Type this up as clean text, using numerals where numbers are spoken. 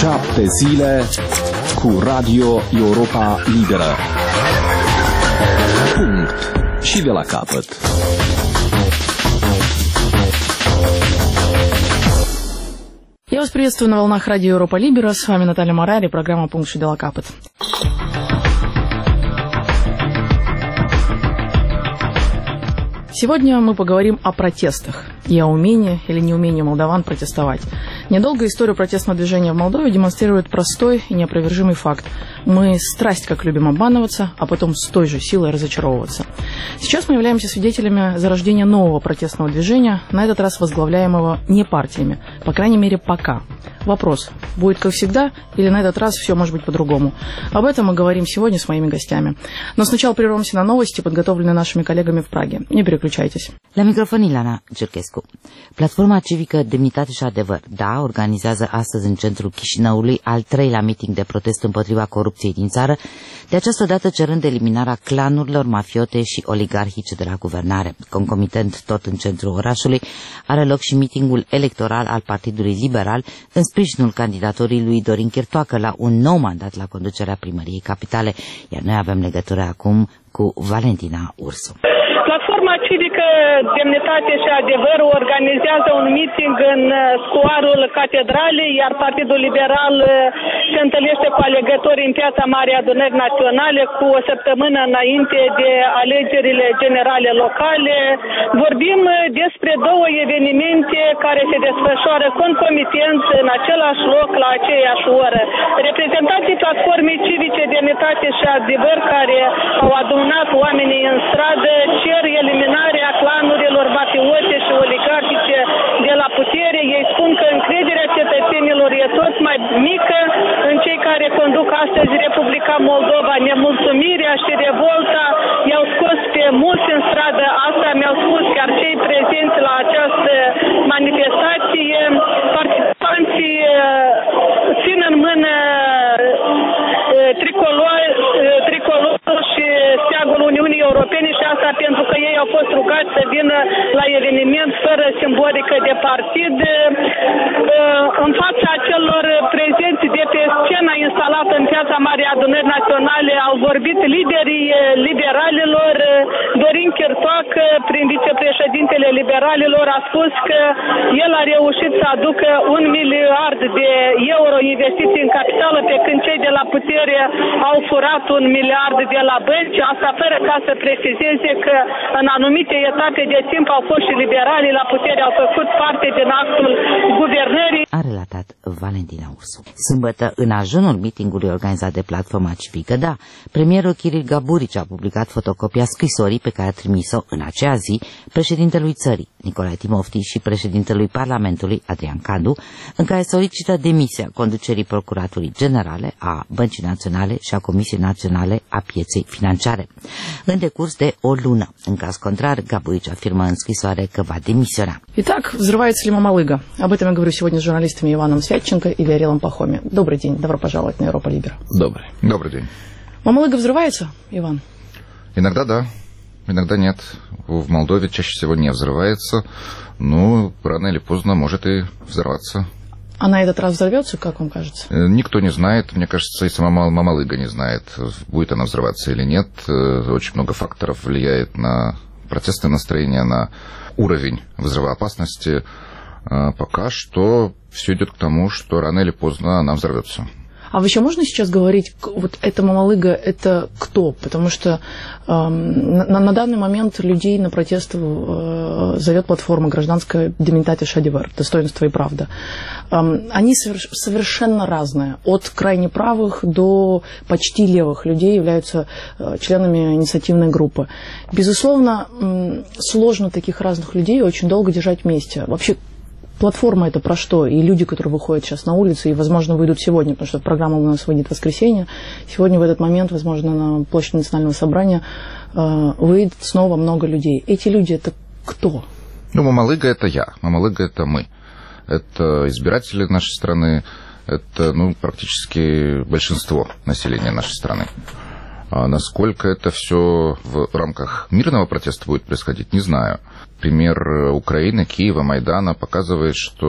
7 zile cu Radio Europa Liberă. Punct. Și de la capăt. Я вас приветствую на волнах Радио Европа Либера. С вами Наталья Марари, программа «Пункт și de la capăt». Сегодня мы поговорим о протестах и о умении или неумении молдаван протестовать. Недолгая история протестного движения в Молдове демонстрирует простой и неопровержимый факт. Мы страсть как любим обманываться, а потом с той же силой разочаровываться. Сейчас мы являемся свидетелями зарождения нового протестного движения, на этот раз возглавляемого не партиями, по крайней мере пока. Вопрос, будет как всегда или на этот раз все может быть по-другому? Об этом мы говорим сегодня с моими гостями. Но сначала прервемся на новости, подготовленные нашими коллегами в Праге. Не переключайтесь. La microfon Ilana Cerchescu. Platforma civică Demnitate și Adevăr, da, organizează astăzi în centrul Chișinăului al 3-lea meeting de protest împotriva corupției din țară, de această dată cerând eliminarea clanurilor mafiote și oligarhice de la guvernare. Concomitent tot în centrul orașului are loc și meetingul electoral al Partidului Liberal în sprijinul candidatorii lui Dorin Chirtoacă la un nou mandat la conducerea primăriei capitale, iar noi avem legătură acum cu Valentina Ursu. Platforma civică Demnitate și Adevăr organizează un meeting în scoarul Catedralei, iar Partidul Liberal se întâlnește cu alegătorii în Piața Marii Adunări Naționale cu o săptămână înainte de alegerile generale locale. Vorbim despre două evenimente care se desfășoară concomitent în același loc la aceeași oră. Reprezentanții Platformei civice Demnitate și Adevăr, care au adunat oamenii în stradă, cer eliminarea clanurilor mafiote și oligarhice de la putere. Ei spun că încrederea cetățenilor e tot mai mică în cei care conduc astăzi Republica Moldova. Nemulțumirea și revolta i-au scos pe mulți în stradă. Asta mi-au spus chiar cei prezenți la această manifestație. Participanții țin în mână tricolorul și steagul Uniunii Europene, și asta pentru că ei au fost rugați să vină la eveniment fără simbolică de partid. În fața celor prezenți de pe scena instalată în Piața Marii Adunări Naționale au vorbit liderii liberalilor. Dorin Chirtoacă, prin vicepreședintele liberalilor, a spus că el a reușit să aducă 1 miliard de euro investiții în capitală, pe când cei de la putere au furat 1 miliard de la bănci. Asta fără ca să precizeze că în anumite etape de timp au fost și liberalii la putere, au făcut parte din actul guvernării. A relatat Valentina Ursu. Sâmbătă, în ajunul meetingului organizat de Platforma Civică, da, premierul Kiril Gaburici a publicat fotocopia scrisorii pe care a trimis-o în acea zi președintelui țării, Nicolae Timofti, și președintelui Parlamentului, Adrian Candu, în care solicită demisia conducerii Procuraturii Generale, a Băncii Naționale și a Comisiei Naționale a Pieței Financiare, în decurs de o lună. În caz contrar, Gaburici afirmă în scrisoare că va demisiona. Итак, взрывается ли Мамалыга? Об этом я говорю сегодня с журналистами Иваном Святченко и Виарилом Пахоми. Добрый день, добро пожаловать на Европа Либера. Добрый. Добрый день. Мамалыга взрывается, Иван? Иногда да, иногда нет. В Молдове чаще всего не взрывается, но рано или поздно может и взорваться. А на этот раз взорвется, как вам кажется? Никто не знает. Мне кажется, и сама Мамалыга не знает, будет она взрываться или нет. Очень много факторов влияет на протестное настроение, на уровень взрывоопасности. Пока что все идет к тому, что рано или поздно она взорвется. А вообще можно сейчас говорить, вот эта Мамалыга, это кто? Потому что на данный момент людей на протест зовет платформа «Гражданская Демнитате și Adevăr», «Достоинство и правда». Они совершенно разные. От крайне правых до почти левых людей являются членами инициативной группы. Безусловно, сложно таких разных людей очень долго держать вместе. Вообще, платформа это про что? И люди, которые выходят сейчас на улицы и, возможно, выйдут сегодня, потому что программа у нас выйдет в воскресенье. Сегодня в этот момент, возможно, на площади Национального собрания выйдет снова много людей. Эти люди это кто? Ну, Мамалыга это я, Мамалыга это мы. Это избиратели нашей страны, это практически большинство населения нашей страны. А насколько это все в рамках мирного протеста будет происходить, не знаю. Пример Украины, Киева, Майдана показывает, что